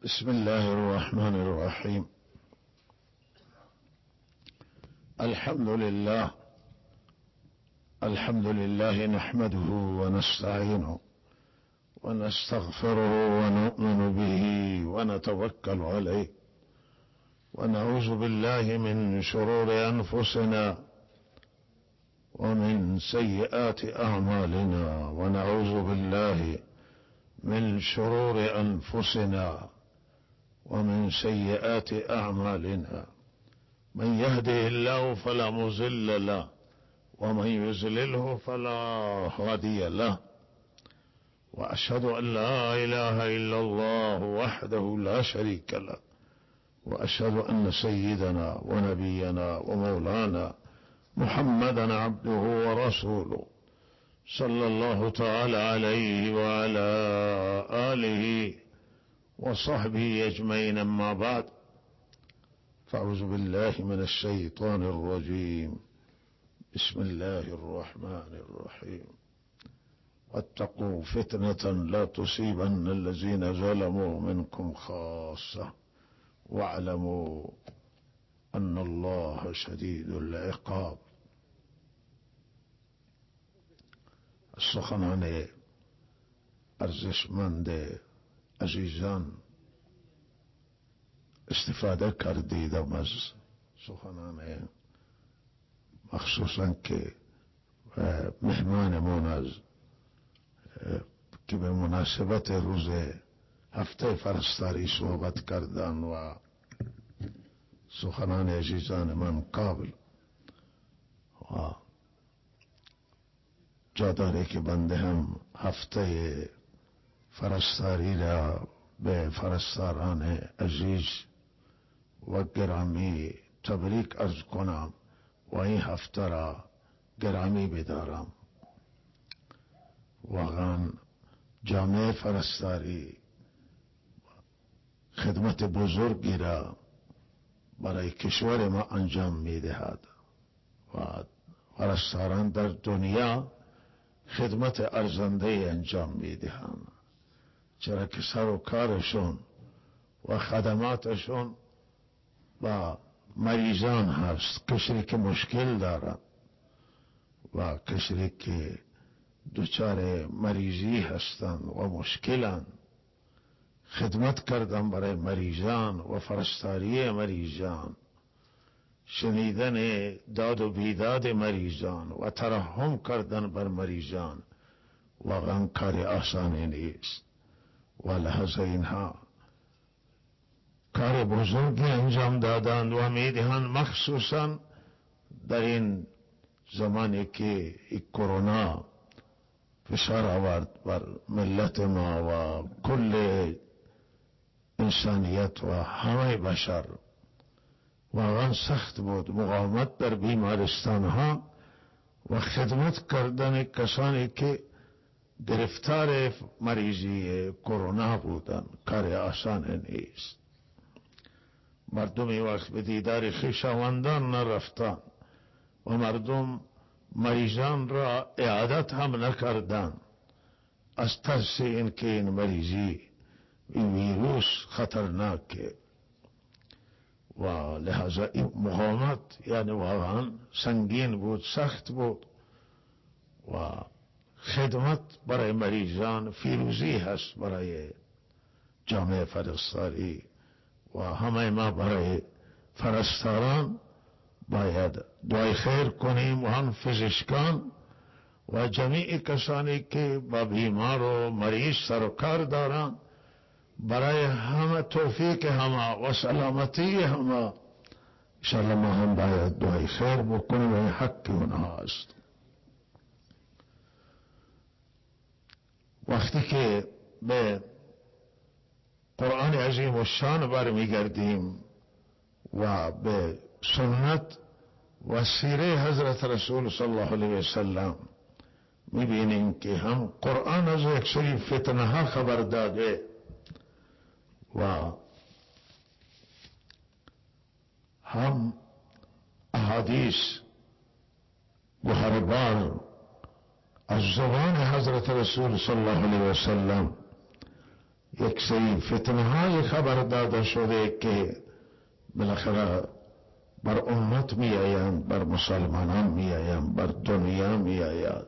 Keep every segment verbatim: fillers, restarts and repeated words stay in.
بسم الله الرحمن الرحيم. الحمد لله الحمد لله نحمده ونستعينه ونستغفره ونؤمن به ونتوكل عليه، ونعوذ بالله من شرور أنفسنا ومن سيئات أعمالنا، ونعوذ بالله من شرور أنفسنا ومن سيئات أعمالنا. من يهده الله فلا مضل له ومن يضلله فلا هادي له، وأشهد أن لا إله إلا الله وحده لا شريك له، وأشهد أن سيدنا ونبينا ومولانا محمدا عبده ورسوله صلى الله تعالى عليه وعلى آله وصحبه أجمعين. أما بعد، فأعوذ بالله من الشيطان الرجيم. بسم الله الرحمن الرحيم. واتقوا فتنة لا تصيبن الذين ظلموا منكم خاصة واعلموا أن الله شدید العقاب. سخنان ارزشمند عزیزان، استفاده کردیدم از سخنان مخصوصا که مهمانمون از که به مناسبت روز هفته فرستاری صحبت کردن و سخنان عزیزان من قابل و جا داره که بنده هم هفته فرستاری را به فرستاران عزیز و گرامی تبریک عرض کنم و این هفته را گرامی بدارم. واقعا جامعه فرستاری خدمت بزرگی را برای کشور ما انجام میدهد و فرستاران در دنیا خدمت ارزنده انجام میدهند، چرا که سر و کارشون و خدماتشون با مریضان هست، کشی که مشکل دارن و کشی که دچار مریضی هستند و مشکلن، خدمت کردن برای مریضان و فرستاری مریضان، شنیدن داد و بیداد مریضان و ترحم کردن بر مریضان واقعا کار آسانی نیست و لحظه اینها کار بزرگی انجام دادند و میدهند، مخصوصا در این زمانی که این کرونا فشار آورد بر ملت ما و کل انسانیت و همه بشر. واقعا سخت بود مقاومت در بیمارستان ها و خدمت کردن کسانی که گرفتار مریضی کرونا بودن کار آسان نیست. مردمی وقت به دیدار خویشاوندان نرفتن و مردم مریضان را اعادت هم نکردن از ترس اینکه این مریضی این ویروس خطرناکه و لحاظا این مقاومت یعنی واقعا سنگین بود، سخت بود و خدمت برای مریضان فیروزی هست برای جامعه فرستاری و همه ما برای فرستاران باید دعای خیر کنیم و هم پزشکان و جمیع کسانی که با بیمار و مریض سر و کار دارند برای همه توفیق همه و سلامتی همه انشاءالله ما هم باید دعای خیر بکنیم و این حق اونها است. وقتی که به قرآن عظیم و شان برمیگردیم و به سنت و سیره حضرت رسول صلی الله علیه وسلم میبینیم که هم قرآن از یک سری فتنه ها خبر داده و هم احادیث یک سری فتنه های خبر داده شده که بالاخره بر امت می آیند، بر مسلمانان می آیند، بر دنیا می آید.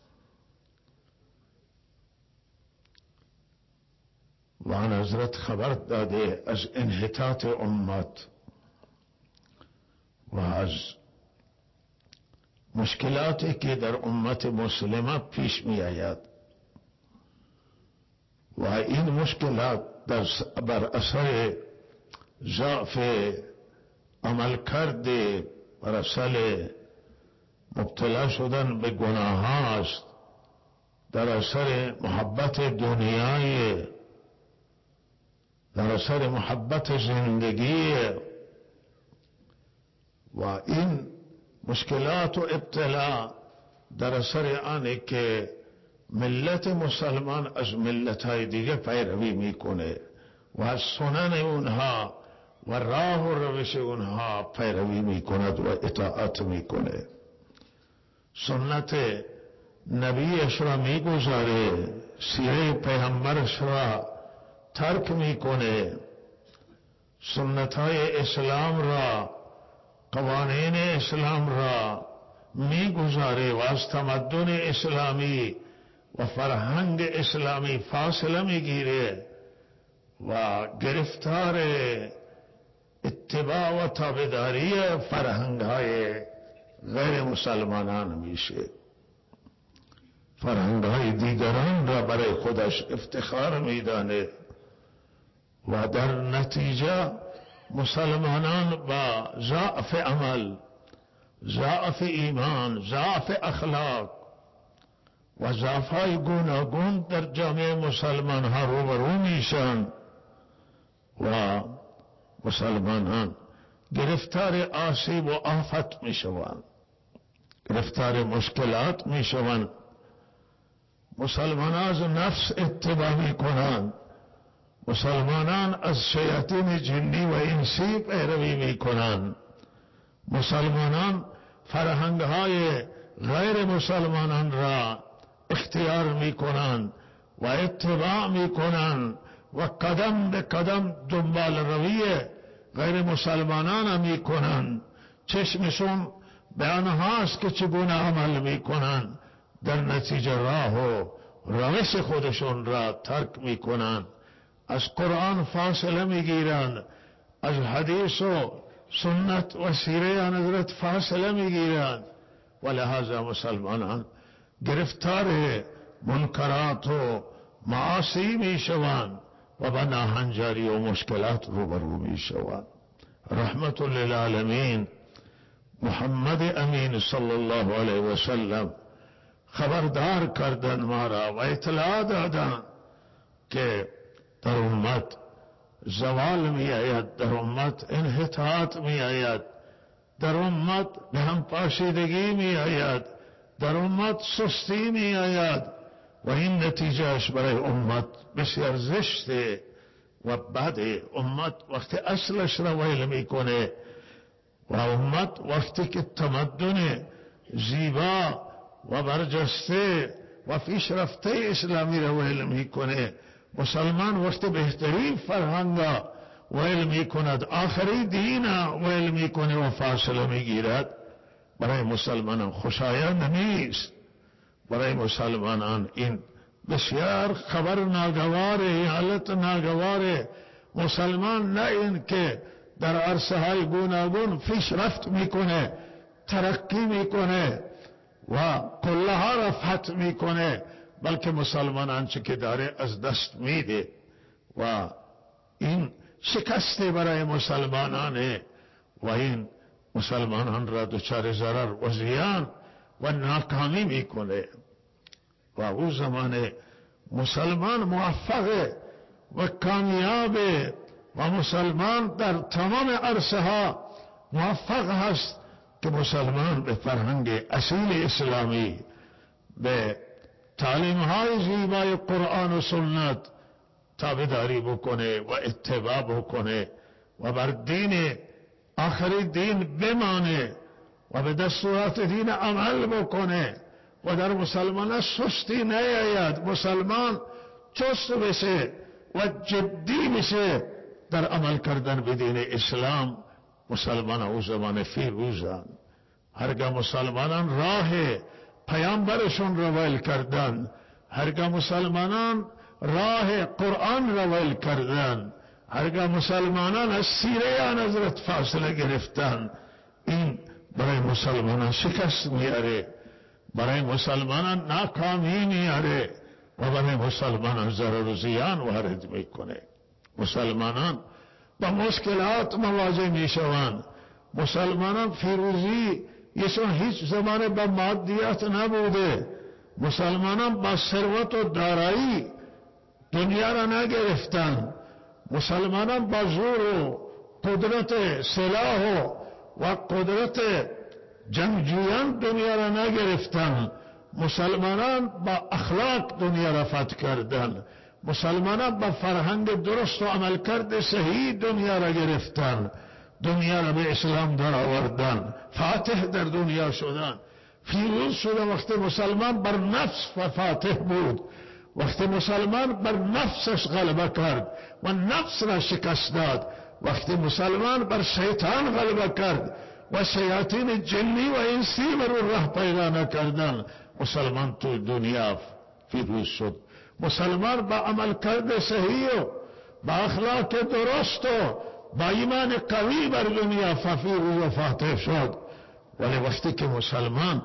و آن حضرت خبر داده از انحطاط امت و از مشکلاتی که در امت مسلمه پیش می آید و این مشکلات در بر اثر ضعف عمل کرده، بر اثر مبتلا شدن به گناه است، در اثر محبت دنیای، در اثر محبت زندگی و این مشکلات و ابتلا در اثر آنه که ملت مسلمان از ملت‌های دیگه پیروی میکنه و از سنن اونها و راه و روش اونها پیروی میکند و اطاعت میکنه. سنت نبیش را میگذاره، سیره پیغمبرش را ترک میکنه، سنت‌های اسلام را، قوانین اسلام را میگذاره و از تمدن اسلامی و فرهنگ اسلامی فاصله میگیره و گرفتار اتباع و تابعداری فرهنگ‌های غیر مسلمانان میشه، فرهنگ‌های دیگران را برای خودش افتخار میدانه و در نتیجه مسلمانان با ضعف عمل، ضعف ایمان، ضعف اخلاق و ضعف‌های گوناگون در جامعه مسلمان ها روبرو میشن و مسلمانان گرفتار آسیب و آفت میشوند، گرفتار مشکلات میشوند. مسلمانان از نفس اتباع میکنند، مسلمانان از شیاطین جنی و انسی پیروی میکنند، مسلمانان فرهنگ‌های غیر مسلمانان را اختیار میکنند و اتباع میکنند و قدم به قدم دنبال روی غیر مسلمانان میکنند. چشمشون به آنهاست که چگونه عمل میکنند، در نتیجه راه و روش خودشون را ترک میکنند، از قرآن فاصله میگیرند، از حدیث و سنت و سیره آن حضرت فاصله میگیرند و لہذا مسلمانان گرفتار منکرات و معاصی میشوند و به ناهنجاری و مشکلات روبرو میشوند. رحمت للعالمین محمد امین صلی الله علیه و سلم خبردار کردن ما را و اطلاع دادن که در امت زوال می آید، در امت انحطاط می آید، در امت به هم پاشیدگی می آید، در امت سستی می آید و این نتیجهش برای امت بسیار زشته و بده. امت وقتی اصلش را ویل می کنه و امت وقتی که تمدن زیبا و برجسته و پیشرفته اسلامی را ویل می کنه، مسلمان وقت بهترین فرهنگا ویل می کند، آخری دین ویل می کنه و فاصله می گیرد، برای مسلمانان خوشایند نیست. برای مسلمانان این بسیار خبر ناگواره، حالت ناگواره. مسلمان نه این که در عرصه های گوناگون پیشرفت میکنه، ترقی میکنه و قله ها را فتح میکنه، بلکه مسلمان آنچه که داره از دست میده و این شکسته برای مسلمانانه و این مسلمانان را دچار ضرر و زیان و ناکامی میکنه و او زمان مسلمان موفق و کامیاب و مسلمان در تمام عرصه ها موفق هست که مسلمان به فرهنگ اصیل اسلامی، به تعلیم های زیبای قرآن و سنت تابعداری بکنه و اتباع بکنه و بر دین آخری دین بمانه و به دستورات دین عمل بکنه و در مسلمان سستی نیاید، مسلمان چست بشه و جدی میشه در عمل کردن به دین اسلام، مسلمان او زمان فیروزن. هرگاه مسلمانان راه پیامبرشون رو ویل کردن، هرگاه مسلمانان راه قرآن رو ویل کردن، هرگاه مسلمانان از سیره حضرت فاصله گرفتن، این برای مسلمانان شکست میاره، برای مسلمانان ناکامی میاره و برای مسلمانان ضرر و زیان وارد میکنه. مسلمانان با مشکلات مواجه میشوند. مسلمانان فیروزی یشون هیچ زمان با مادیات نبوده. مسلمانان با ثروت و دارایی دنیا را نگرفتن. مسلمانان با زور و قدرت سلاح و قدرت جنگجویان دنیا را نگرفتن. مسلمانان با اخلاق دنیا را فتح کردن. مسلمانان با فرهنگ درست و عملکرد صحیح دنیا را گرفتن، دنیا را به اسلام در آوردن، فاتح در دنیا شدن، فیروز شدن. وقتی مسلمان بر نفس فاتح بود، وقتی مسلمان بر نفسش غلبه کرد و نفس را شکست داد، وقتی مسلمان بر شیطان غلبه کرد و شیاطین جنی و انسی بر او راه پیدا نکردن، مسلمان تو دنیا فیروز شد. مسلمان با عمل کرده صحیح و با اخلاق درست و با ایمان قوی بر دنیا فیروز و فاتح شد. ولی وقتی که مسلمان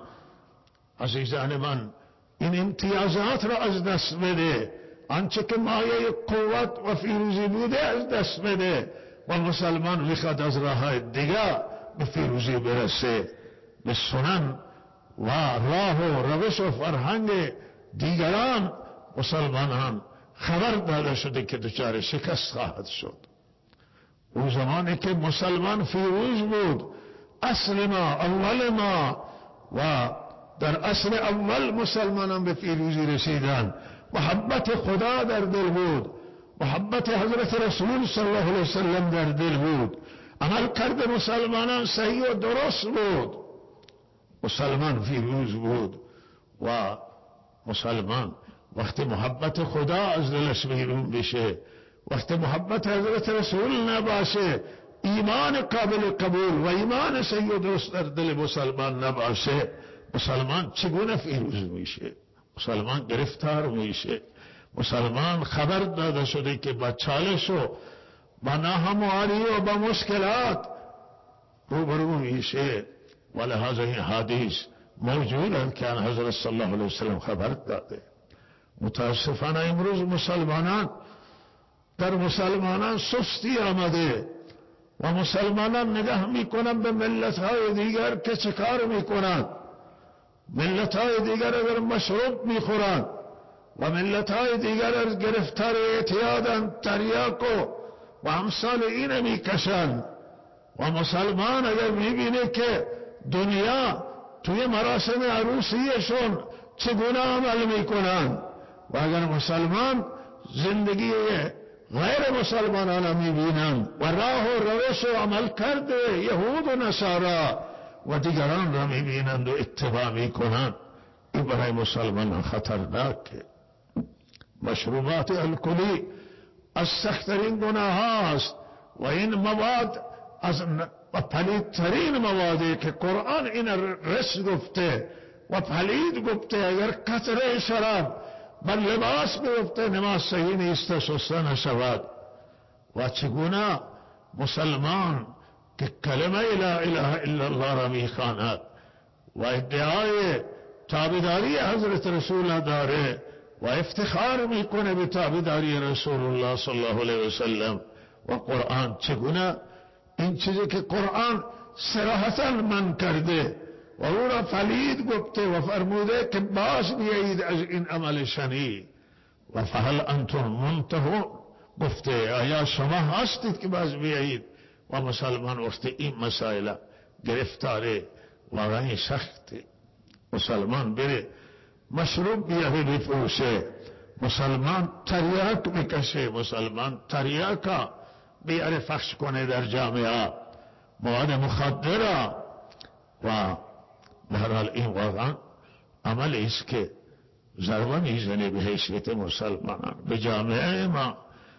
عزیزان من این امتیازات را از دست بده، آنچه که مایه قوت و فیروزی بوده از دست بده و مسلمان میخواد از راه دیگر به فیروزی برسه، به سنن و راه و روش و فرهنگ دیگران مسلمانان خبر داده شده که دچار شکست خواهد شد. اون زمانی که مسلمان فیروز بود، اصل ما اول ما و در اصل اول مسلمانان به فیروزی رسیدن. محبت خدا در دل بود، محبت حضرت رسول صلی الله علیه وسلم در دل بود، عمل کرد مسلمانان صحیح و درست بود، مسلمان فیروز بود. و مسلمان وقتی محبت خدا از دلش بیرون بشه، وقتی محبت حضرت رسول نباشه، ایمان قابل قبول و ایمان صحیح و درست در دل مسلمان نباشه، مسلمان چگونه فیروز میشه؟ مسلمان گرفتار میشه. مسلمان خبر داده شده که با چالش و با ناهمواری و با مشکلات روبرو میشه. ولهذا این حدیث موجودند که ان حضرت صلی الله علیه وسلم خبر داده. متاسفانه امروز مسلمانان در مسلمانان سستی آمده و مسلمانان نگاه میکنن به ملتهای دیگر که چه کار میکنن. ملتهای دیگر اگر مشروب میخورن و ملتهای دیگر از گرفتار اعتیادن، تریاک و امثال این میکشن، و مسلمان اگر میبینه که دنیا توی مراسم عروسیشون چگونه عمل میکنن، و اگر مسلمان زندگی غیر مسلمانان میبینن و راه و روش و عمل کرده یهود و نصارا و دیگران را میبینند و اتباع میکنند، این برای مسلمان خطرناکه. مشروبات الکلی از سخت‌ترین گناه است و این مواد از پلیدترین موادی که قرآن این رس گفته و پلید گفته. اگر قطره شراب بر لباس بیفته نماز صحیح نیست، شسته نشود. و چگونه مسلمان که کلمه لا اله الا الله را میخواند و ادعای تابعداری حضرت رسول داره و افتخار میکنه به تابعداری رسول الله صلی الله علیه وسلم و قرآن، چگونه این چیزی که قرآن صراحتا من کرده و او را پلید گفته و فرموده که باز بیایید از این عمل شنی و فهل انتم منتهون گفته آیا شما هستید که باز بیایید. و مسلمان وقت این مسائل گرفتاره واقعا سخته. مسلمان بره مشروب بیاره بفروشه، مسلمان تریاک بکشه، مسلمان تریاکا بیاره فخش کنه در جامعه، مواد مخدره. و به هر حال این واقعا عمل است که ضربه میزنه به حیثیت مسلمانان، به جامعه ما.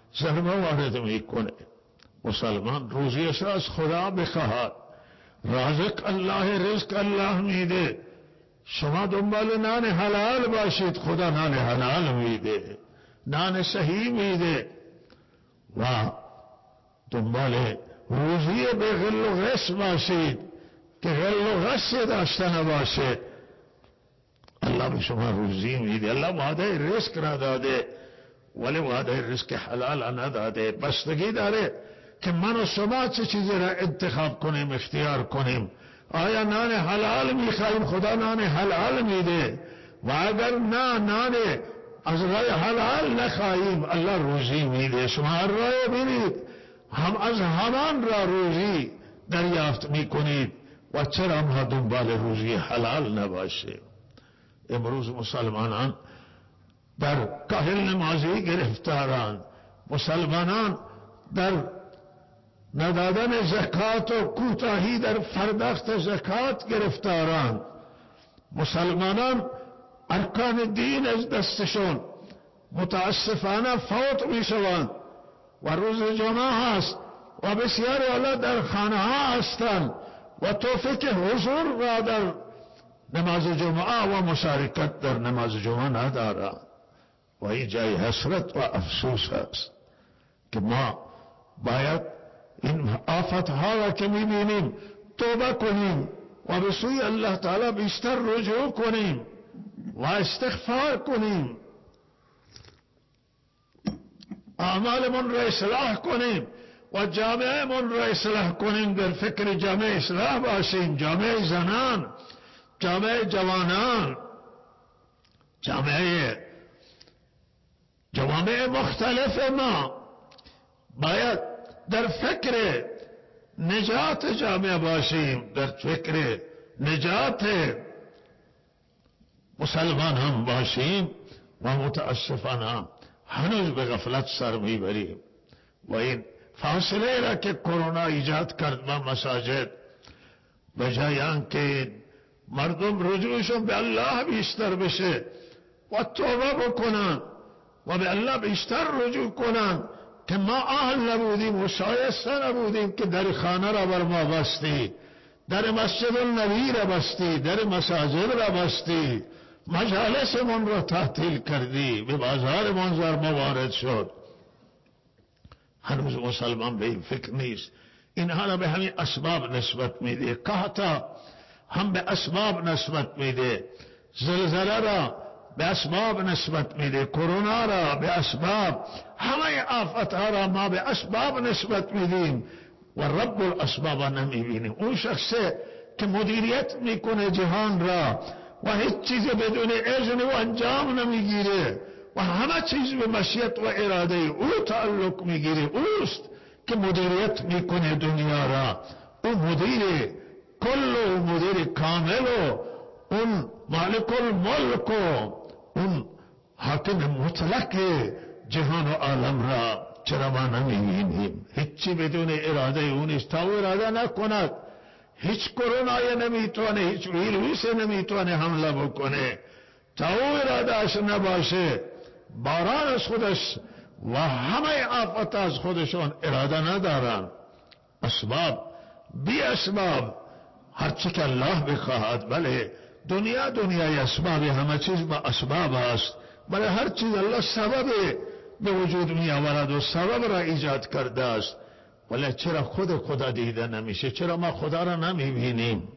ضربه وارد میکنه. مسلمان روزیش را از خدا بخواهد. رازق الله، رزق الله میده. شما دنبال نان حلال باشید، خدا نان حلال میده، نان صحیح میده. و دنبال روزی به غل و غش باشید که غل و غش داشته نباشه. الله به شما روزی میده. الله وعده رزق را داده ولی وعده رزق حلال نداده. بستگی داره که من و شما چه چیزی را انتخاب کنیم، اختیار کنیم. آیا نان حلال میخوایم؟ خدا نان حلال میده. و اگر نه نان از راه حلال نخواهیم، الله روزی میده. شما هر راه برید هم از همان را روزی دریافت میکنید. و چرا ما دنبال روزی حلال نباشه؟ امروز مسلمانان در کاهل نمازی گرفتارند. مسلمانان در ندادن زکات و کوتاهی در پرداخت زکات گرفتارند. مسلمانان ارکان دین از دستشون متاسفانه فوت میشوند و روز جمعه هست و بسیار والا در خانه ها هستند و توفیق حضور را در نماز جمعه و مشارکت در نماز جمعه ندارند. و این جای حسرت و افسوس است که ما باید این آفت ها را که میبینیم توبه کنیم و به سوی الله تعالی بیشتر رجوع کنیم و استغفار کنیم، اعمالمون را اصلاح کنیم و جامعه من را اصلاح کنیم. در فکر جامعه اصلاح باشیم، جامعه زنان، جامعه جوانان، جامعه جوامع مختلف ما باید در فکر نجات جامعه باشیم، در فکر نجات مسلمان هم باشیم. و متاسفانه هنوز به غفلت سر میبریم و این فاصله را که کرونا ایجاد کرد با مساجد، بجای آنکه مردم رجوعشون به الله بیشتر بشه و توبه بکنن و به الله بیشتر رجوع کنن که ما اهل نبودیم و شایسته نبودیم که در خانه را بر ما بستی، در مسجد النبی را بستی، در مساجد را بستی، مجالس من را تعطیل کردی، به بازار منظر موارد شد. هنوز مسلمان به این فکر نیست. اینها را به همین اسباب نسبت میده. قحطا هم به اسباب نسبت میده، زلزله را به اسباب نسبت میده، کرونا را به اسباب، همه آفتها را ما به اسباب نسبت میدیم و رب الاسباب نمیبینیم. اون شخصی که مدیریت میکنه جهان را و هیچ چیز بدون اذن و انجام نمیگیره و همه چیز به مشیت و اراده او تعلق میگیره، اوست که مدیریت میکنه دنیا را. او مدیر کل و مدیر کامل و اون مالک الملک و اون حاکم مطلق جهان و عالم را چرا ما نمیبینیم؟ هیچی بدون اراده او نیست. تا او اراده نکند هیچ کرونای نمیتونه، هیچ ویروس نمیتونه حمله بکنه. تا او ارادهش نباشه باران از خودش و همه آفات از خودشون اراده ندارن. اسباب بی اسباب هرچی که الله بخواهد. بله دنیا دنیای اسباب، همه چیز با اسباب است. بله هر چیز الله سبب به وجود می آورد و سبب را ایجاد کرده است. ولی چرا خود خدا دیده نمیشه؟ چرا ما خدا را نمی بینیم؟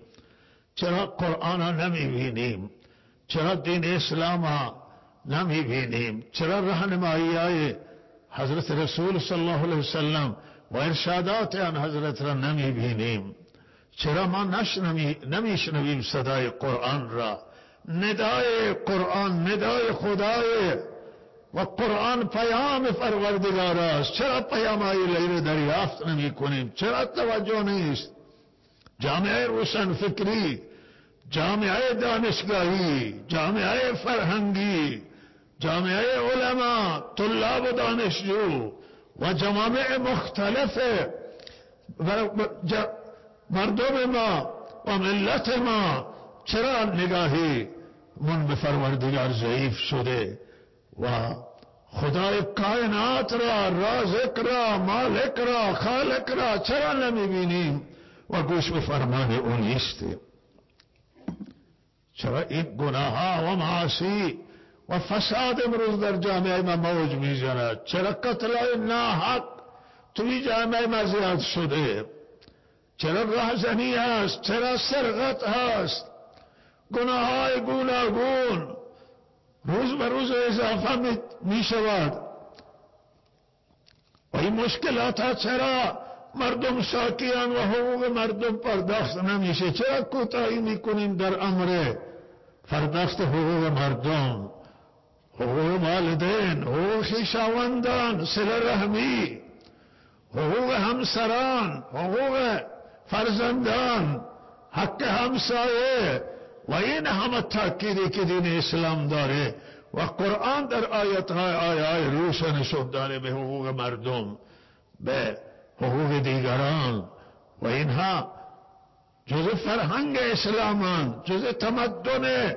چرا قرآن را نمی بینیم؟ چرا دین اسلام را نمی بینیم؟ چرا راهنمایی های حضرت رسول صلی الله علیه وسلم و ارشادات آن حضرت را نمی بینیم؟ چرا ما نمیشنویم صدای قرآن را؟ ندای قرآن ندای خدای و قرآن پیام پروردگار است. چرا پیام های لیل دریافت نمی کنیم؟ چرا توجه نیست؟ جامعه روشن فکری، جامعه دانشگاهی، جامعه فرهنگی، جامعه علما، طلاب و دانشجو و جوامع مختلف مردم ما و ملت ما چرا نگاهی من به پروردگار ضعیف شده و خدای کائنات را، رازق را، مالک را، خالق را چرا نمیبینیم و گوش به فرمان او نیستیم؟ چرا این گناه ها و معاصی و فساد امروز در جامعه ما موج میزند؟ چرا قتل ناحق توی جامعه ما زیاد شده؟ چرا راهزنی هست؟ چرا سرقت هست؟ گناه های گوناگون روز به روز اضافه می شود و این مشکلات ها چرا مردم شاکیان و حقوق مردم پرداخت نمیشه؟ چرا کوتاهی میکنیم در امر پرداخت حقوق مردم، حقوق والدین، حقوق خویشاوندان، صله رحمی، حقوق همسران، حقوق فرزندان، حق همسایه و این همه تاکیدی که دین اسلام داره و قرآن در آیت‌های آیه‌های روشن نشون داره به حقوق مردم، به حقوق دیگران و اینها جز فرهنگ اسلامان، جز تمدن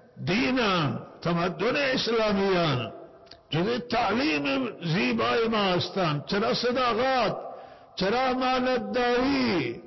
دینان، تمدن اسلامیان، جز تعلیم زیبای ما هستند. چرا صداقت، چرا امانتداری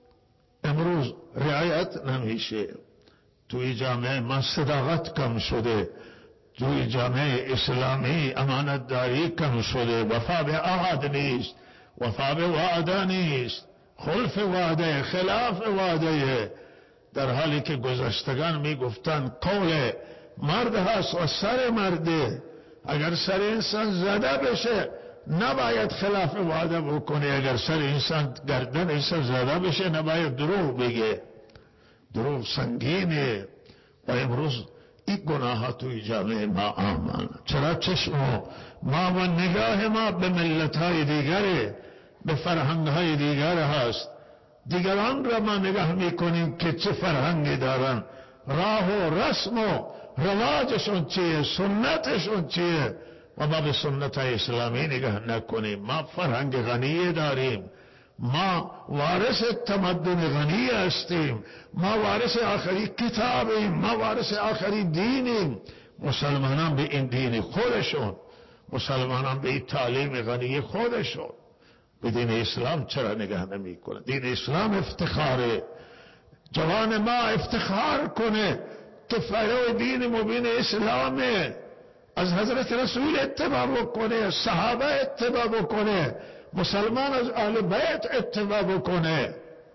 امروز رعایت نمیشه؟ توی جامعه ما صداقت کم شده، توی جامعه اسلامی امانتداری کم شده، وفا به عهد نیست، وفا به وعده نیست، خلف وعده، خلاف وعده، در حالی که گذشتگان می گفتن قول مرد هست و سر مرده. اگر سر انسان زده بشه نباید خلاف وعده بکنه، اگر سر انسان گردن انسان زده بشه نباید دروغ بگه. دروغ سنگینه و امروز این گناه توی جامعه ما آمن. چرا چشم ما و نگاه ما به ملت‌های دیگره، به فرهنگ‌های دیگر هست؟ دیگران را ما نگاه میکنیم که چه فرهنگی دارن، راه و رسم و رواجشون چیه، سنتشون چیه، و ما به سنت اسلامی نگاه نکنیم. ما فرهنگ غنی داریم، ما وارث تمدن غنی هستیم، ما وارث آخری کتابیم، ما وارث آخری دینیم. مسلمانان به این دین خودشون، مسلمانان به این تعلیم غنی خودشون، به دین اسلام چرا نگاه نمی کنه؟ دین اسلام افتخاره، جوان ما افتخار کنه که فرای دین مبین اسلامه، از حضرت رسول اتباع بکنه، صحابه اتباع بکنه، مسلمان از اهل بیت اتباع بکنه.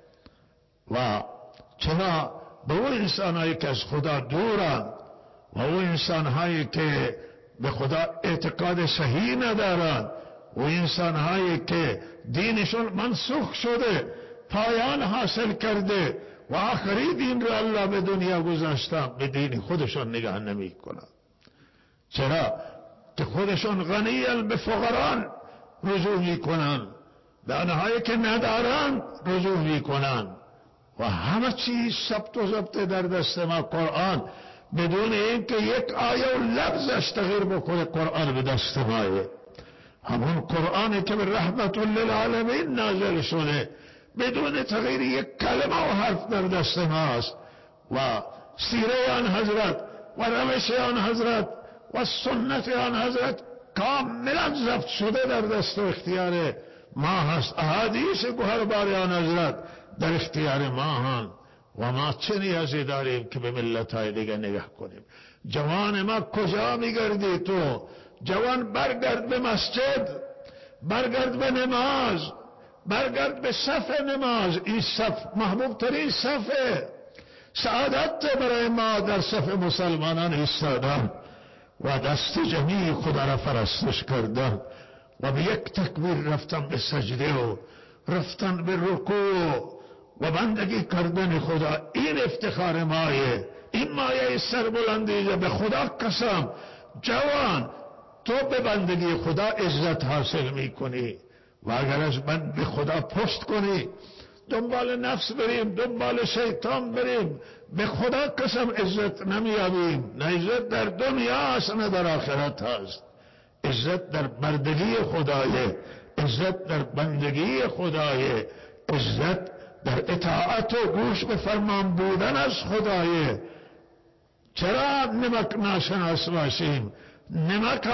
و چرا به اون انسانهایی که از خدا دورن و اون انسانهایی که به خدا اعتقاد صحیح ندارن و انسانهایی که دینشون منسوخ شده، پایان حاصل کرده و آخری دین رو الله به دنیا گذاشتن، به دین خودشون نگاه نمی کنن؟ چرا که خودشون غنیان به فقران رجوع می کنن، به آنهایی که ندارن رجوع می کنن و همه چیز ثبت و ضبط در دست ما قرآن، بدون اینکه یک آیه و لفظش تغییر بکنه قرآن به دست مایه. همون قرآنی که به رحمت للعالمین نازل شده بدون تغییر یک کلمه و حرف در دست ماست و سیره آن حضرت و روش آن حضرت و سنت آن حضرت کاملا ضبط شده در دست و اختیار ما هست. احادیث گوهربار آن حضرت در اختیار ما هست و ما چه نیازی داریم که به ملت‌های دیگه نگاه کنیم؟ جوان ما کجا میگردی تو؟ جوان برگرد به مسجد، برگرد به نماز، برگرد به صف نماز. این صف محبوب ترین صفه، سعادت برای ما در صف مسلمانان ایستادن و دست جمیع خدا را فرستش کردن و به یک تکبیر رفتن به سجده و رفتن به رکوع و بندگی کردن خدا. این افتخار مایه، این مایه سربلندی. به خدا قسم جوان تو به بندگی خدا عزت حاصل می کنی و اگر از من به خدا پشت کنی، دنبال نفس بریم، دنبال شیطان بریم، به خدا قسم عزت نمیابیم. نه عزت در دنیا است نه در آخرت هست. عزت در بندگی خدایه، عزت در بندگی خدایه، عزت در اطاعت و گوش به فرمان بودن از خدایه. چرا نمک ناشناس باشیم؟ نمک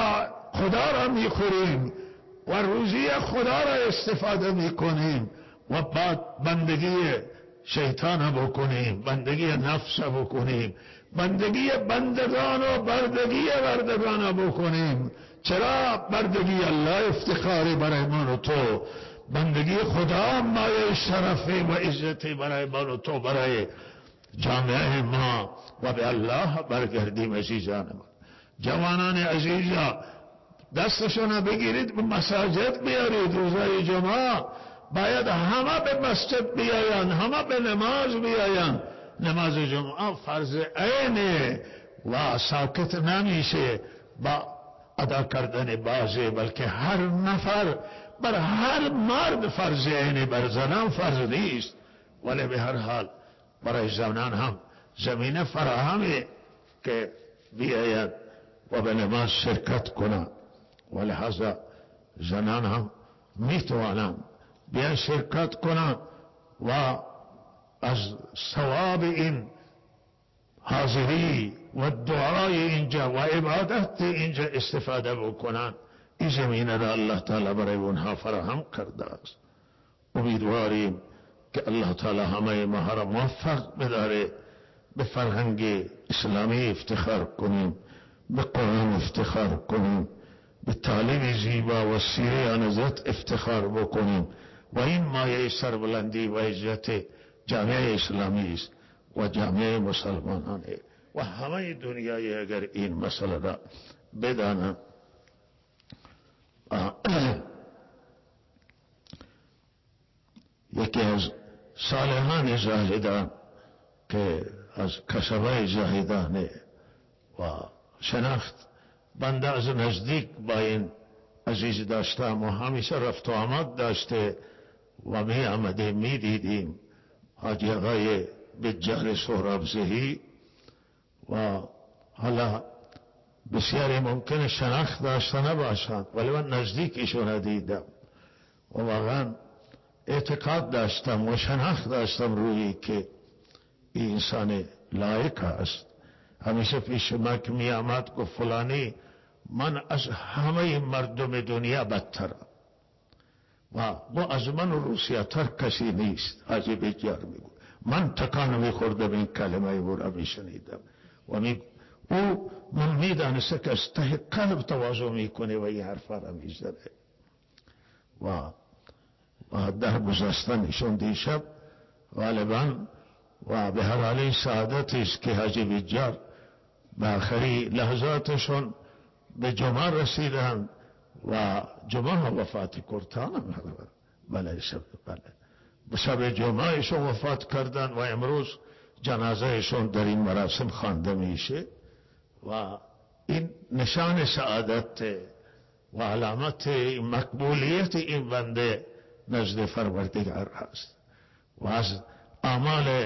خدا را میخوریم و روزی خدا را استفاده میکنیم و بعد بندگی شیطان بکنیم، بندگی نفس بکنیم، بندگی بندگان و بردگی بردگان بکنیم. چرا بردگی الله افتخاری برای من و تو، بندگی خدا مایه شرفی و عزتی برای من و تو، برای جامعه ما و به الله برگردیم. عزیزان من، جوانان عزیزا، دستشون بگیرید به مساجد بیارید. روزای جمعه باید همه به مسجد بیاین، همه به نماز بیاین. نماز جمعه فرض عینه و ساکت نمیشه با ادا کردن بازه، بلکه هر نفر، بر هر مرد فرض عینه، بر زنان فرض نیست. ولی به هر حال برای زنان هم زمینه فراهمه که بیاید و به نماز شرکت کنند. ولهذا زنان هم میتوانند بیان شرکت کنند و از ثواب این حاضری و دعای اینجا و عبادت اینجا استفاده بکنند. این زمینه را الله تعالی برای اونها فراهم کرده است. امیدواریم که الله تعالی همه ما را موفق بداره به فرهنگ اسلامی افتخار کنیم، به قرآن افتخار کنیم، به تعلیم زیبا و سیره آن حضرت افتخار بکنیم و این مایه سربلندی و عزت جامعه اسلامی است و جامعه مسلمانانه و همه دنیای اگر این مسئله را بدانند. یکی از صالحان زاهدان که از کسبای زاهدان و شناخت بنده از نزدیک با این عزیز داشتم و همیشه رفت و آمد داشته و می آمده می دیدیم. حاجی آقای بجار سهرابزهی و حالا بسیاری ممکنه شناخت داشته نباشند ولی من نزدیک ایشون دیدم و واقعا اعتقاد داشتم و شناخت داشتم روی که این انسان لایق است. همیشه پیش ما که می آمد گفت فلانی من از همه مردم دنیا بدترم و با از من روسیه تر کسی نیست. حاجی بجار میگو من تکان میخوردم این کلمه او را میشنیدم و می او من میدانسته که از ته قلب تواضع میکنه و این حرفا را میزنه و در گذشتن ایشون دیشب غالبا و به هر حال این سعادتی است که حاجی بجار به آخری لحظاتشون به جمعه رسیدند و جمعه وفات کردن. بله شب بله به شب جمعه ایشون وفات کردن و امروز جنازه ایشون در این مراسم خوانده میشه و این نشان سعادت و علامت مقبولیت این بنده نزد پروردگار هست و از اعمال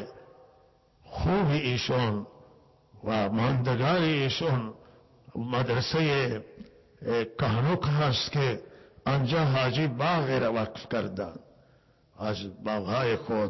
خوب ایشون و ماندگار ایشون مدرسه کهنوک هست که آنجا حاجی باغ را وقف کردند از باغهای خود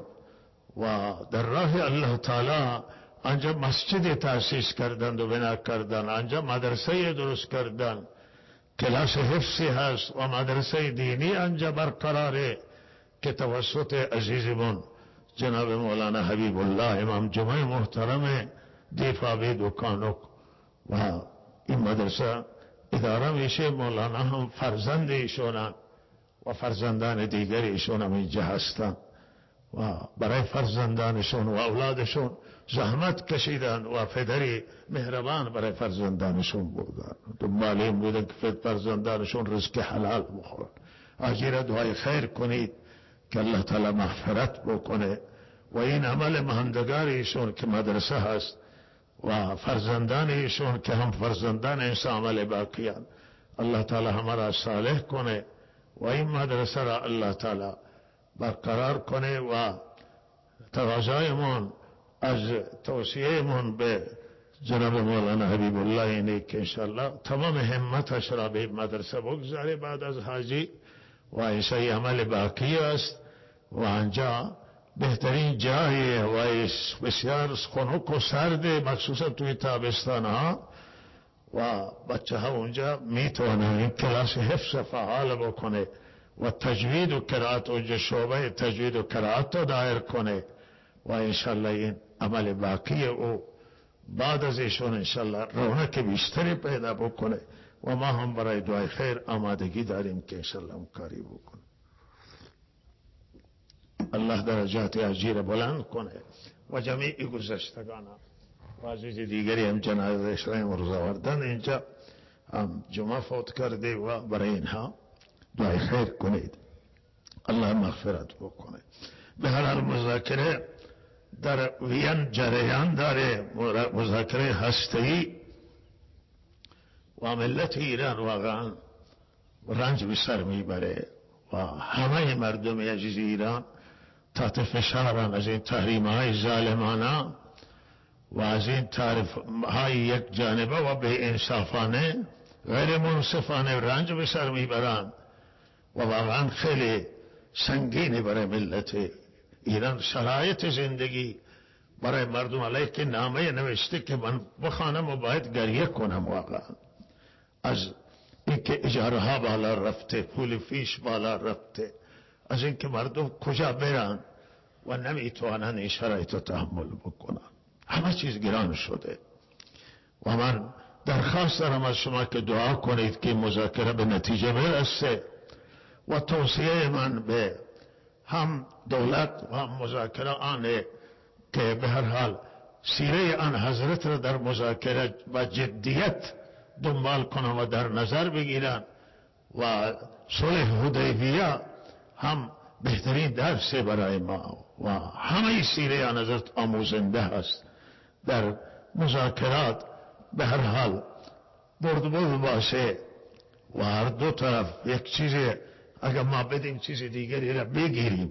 و در راه الله تعالی آنجا مسجد تأسیس کردند و بنا کردند، آنجا مدرسه درست کردند، کلاس حفظی هست و مدرسه دینی آنجا برقراره که توسط عزیزمون جناب مولانا حبیب الله امام جمعه محترم دیفاوی دکانک و این مدرسه اداره میشه. مولانا هم فرزند ایشونن و فرزندان دیگر ایشون هم اینجا هستن و برای فرزندانشون و اولادشون زحمت کشیدن و پدری مهربان برای فرزندانشون بودن، دنبال این بودن که فرزندانشون رزق حلال بخورن. آجیره دعای خیر کنید که الله تعالی مغفرت بکنه و این عمل مهندگار ایشون که مدرسه هست و فرزندان ایشون که هم فرزندان انسان عمل باقیان، الله تعالی همه را صالح کنه و این مدرسه را الله تعالی برقرار کنه و تقاضایمون از توصیهمون به جناب مولانا حبیب الله اینه که انشاءالله تمام همتش را به مدرسه بگذاره بعد از حاجی و ایسای عمل باقی است و آنجا بهترین جای و بسیار خنک و سرد مخصوصا توی تابستان ها و بچه ها اونجا میتونن این کلاس حفظ فعال بکنه و تجوید و قرائت اونجا شعبه تجوید و قرائت رو دایر کنه و انشالله این عمل باقی او بعد از ایشون انشالله رونق بیشتری پیدا بکنه و ما هم برای دعای خیر آمادگی داریم که انشالله اون کاری بکنه. الله درجات اجیر بلند کنه و جمیع گذشتگان و عزیز دیگری هم جنازه اشرایم روز آوردن اینجا هم جمعه فوت کرده و برای اینها دعای خیر کنید الله مغفرت بکنه. به هر حال مذاکره در وین جریان داره، مذاکره هسته‌ای و ملت ایران واقعا رنج به سر میبره و همه مردم عزیز ایران تحت فشارن از این تحریم های ظالمانه و از این تعریف های یک جانبه و به انصافانه غیر منصفانه رنج به سر میبرن و واقعا خیلی سنگینی برای ملت ایران. شرایط زندگی برای مردم علیه که نامه نوشته که من بخوانم و باید گریه کنم واقعا از اینکه اجاره ها بالا رفته، پول فیش بالا رفته، از اینکه مردم کجا برن و نمیتوانن این شرایط رو تحمل بکنن. همه چیز گران شده و من درخواست دارم از شما که دعا کنید که مذاکره به نتیجه برسه و توصیه من به هم دولت و هم مذاکره آنه که به هر حال سیره آن حضرت را در مذاکره و جدیت دنبال کنن و در نظر بگیرن و صلح حدیبیه هم بهترین درس برای ما و همه سیره آن حضرت آموزنده است. در مذاکرات به هر حال برد برد باشه و هر دو طرف یک چیزی اگر ما بدیم چیز دیگری را بگیریم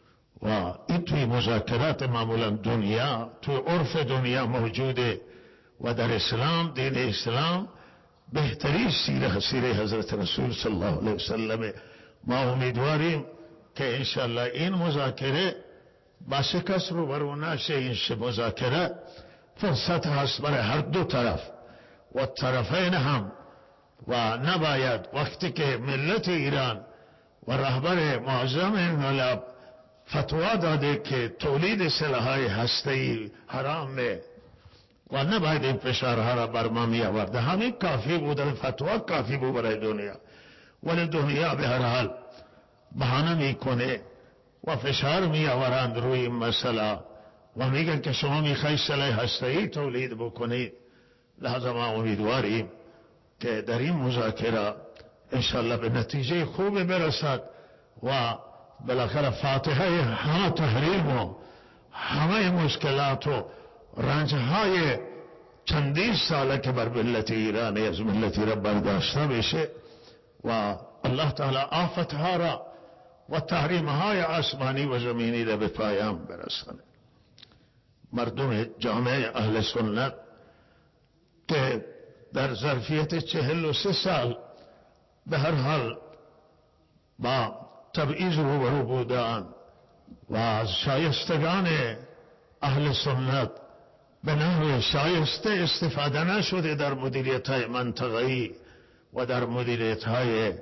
و این توی مذاکرات معمولا دنیا توی عرف دنیا موجوده و در اسلام دین اسلام بهترین سیره سیره حضرت رسول صلی الله علیه وسلم. ما امیدواریم که انشالله این مذاکره با شکست روبرو نشه. این مذاکره فرصت هست برای هر دو طرف و طرفین هم و نباید وقتی که ملت ایران و رهبر معظم انقلاب فتوا داده که تولید سلاح‌های هسته‌ای حرامه و نباید این فشارها را بر ما می آورده. همین کافی بود، فتوا کافی بود برای دنیا، ولی دنیا به هر حال بهانه میکنه و فشار می آورند روی این مسئله و میگن که شما میخواید سلاح هسته‌ای تولید بکنید. لحظه ما امیدواریم که در این مذاکره انشالله به نتیجه خوب برسد و بالاخره فاتحه همه تحریم و همه مشکلات و رنجهای چندین ساله که بر ملت ایران از ملتی را برداشته بشه و الله تعالی آفتها را و تحریمهای آسمانی و زمینی را به پایان برسانه. مردم جامعه اهل سنت که در ظرفیت چهل و سه سال به هر حال با تبعیض روبرو بودند و از شایستگان اهل سنت به نحو شایسته استفاده نشده در مدیریت های منطقه‌ای و در مدیریت های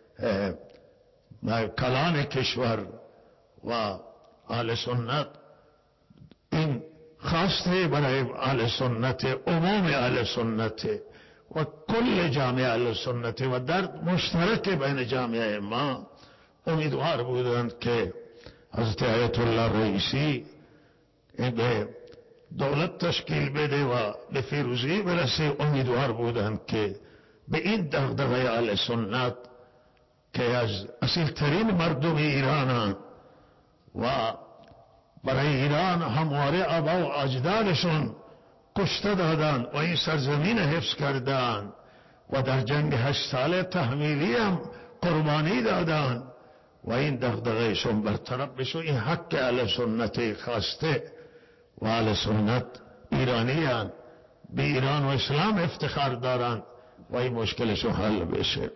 کلان کشور و اهل سنت. این خواسته برای اهل سنت، عموم اهل سنت و کل جامعه اهل سنت و درد مشترک بین جامعه ما. امیدوار بودند که حضرت آیت الله رئیسی به دولت تشکیل بده و به فیروزی برسه. امیدوار بودند که به این دغدغه اهل سنت که از اصیلترین مردم ایران و برای ایران همواره آبا و اجدادشون کشته دادن و این سرزمین حفظ کردن و در جنگ هشت ساله تحمیلی هم قربانی دادن و این دغدغهشون برطرف بشه. این حق اهل سنت خواسته و اهل سنت ایرانیان به ایران و اسلام افتخار دارند و این مشکلشون حل بشه.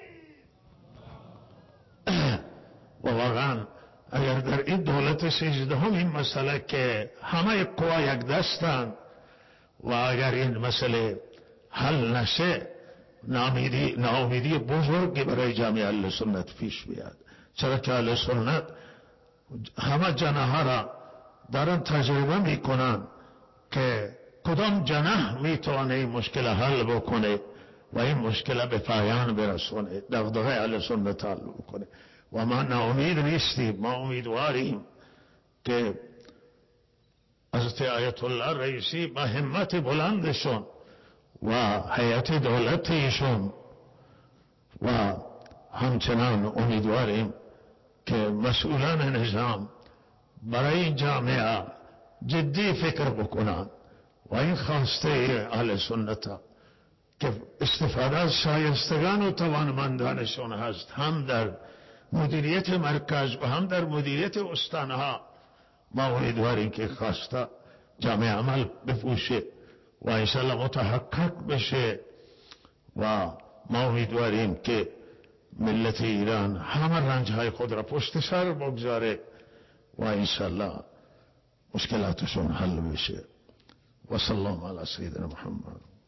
و واقعا اگر در این دولت سیزدهم این مسئله که همه قوا یک دستند و اگر این مسئله حل نشه ناامیدی ناامیدی بزرگی برای جامعه اهل سنت پیش بیاد. چرا که اهل سنت همه جناح را دارن تجربه میکنن که کدام جناح میتونه این مشکل حل بکنه و این مشکل به پایان برسونه، دغدغه اهل سنت حل بکنه. و ما ناامید نیستیم، ما امیدواریم که حضرت آیت الله رئیسی با همت بلندشون و هیئت دولتیشون و همچنان امیدواریم که مسئولان نظام برای این جامعه جدی فکر بکنن و این خواسته اهل سنت که استفاده از شایستگان و توانمندانشون هست، هم در مدیریت مرکز و هم در مدیریت استانها. ما امیدواریم که خواسته جامعه عمل بپوشه و انشاءالله متحقق بشه و ما امیدواریم که ملت ایران همه رنجهای خود را پشت سر بگذاره و انشاءالله مشکلاتشون حل بشه. و صلی الله علی سیدنا محمد.